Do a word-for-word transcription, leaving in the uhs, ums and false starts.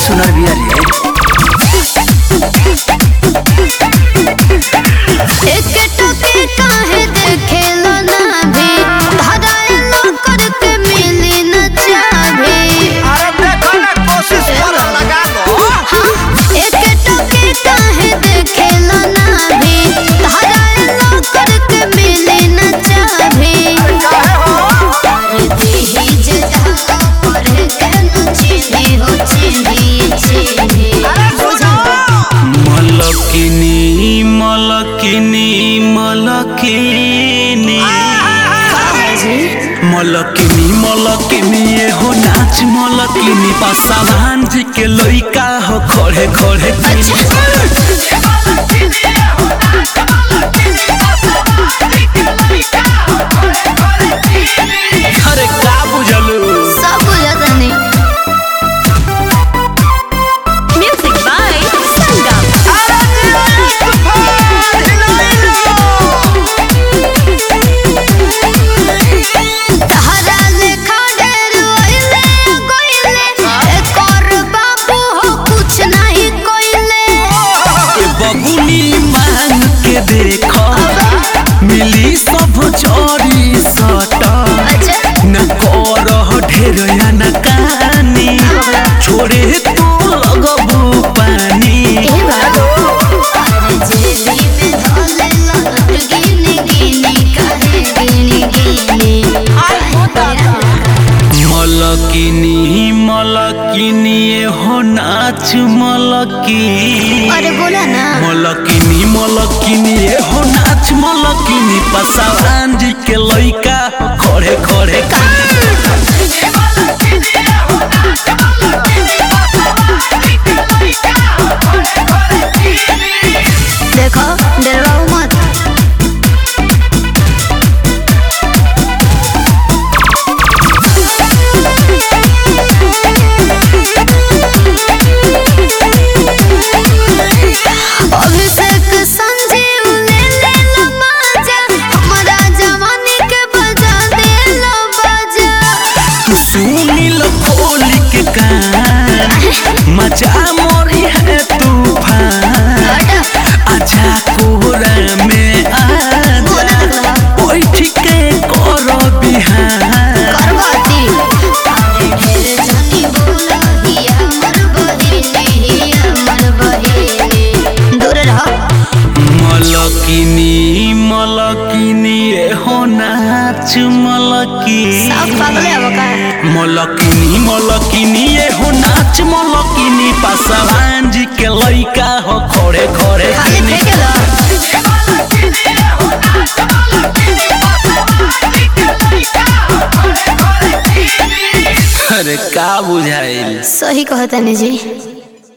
सुनर बिया रे। एक टके काहे देखेला ना भी धराएला करके मिली न चाभी। अरे देखो ना कोशिश कर लगा दो। एक टके काहे देखेला ना भी धराएला करके मिली न चाभी। काहे हो देही जजा पर के न चीनी हो चीनी चीनी। मलकिनी मलकिनी मलकिनी मलकिनी मलकिनी ये हो नाच मलकिनी पासावान जी के लइका हो खड़े खड़े अरे का बुझलू सब बुझता नहीं। Music by Sangam. तहरा लेखा ढेर ओइले गोइले एकर बाबू हो कुछ नहीं कोइले। ए बबुनी मांग के देखो मिली सब चोरी सटा न कर ढेर या न कानी छोड़े तो लगबू पानी। जेबी में धोले लट गिनी गिनी काहे गिनी गिनी। मलकिनी मलकिनी ये हो नाच मलकी। अरे बोला ना। मलकिनी मलकिनी ये हो नाच मलकिनी पासावान जी के लइका खड़े खड़े देखो डरवाओ मत। अभिषेक संजीव ले ले ला बाजा हमारा जवानी के बजा दे ला बाजा। तू सुनील खोल के कान मचा मोरी है तूफान आजा कोरा में आजा ओई ठीके करो बिहान। करवाती ढेर जानी बोला हिया मर बहिनी हिया मर बहिनी। दूर रहो। मलकिनी मलकिनी ये हो नाच मलकी। सब पागल है वो का। मलकिनी मलकिनी ये हो नाच मलकिनी पासावान जी के लइका हो खड़े खड़े खाली फेंकेला। अरे का बुझाइल सही कहता नहीं जी।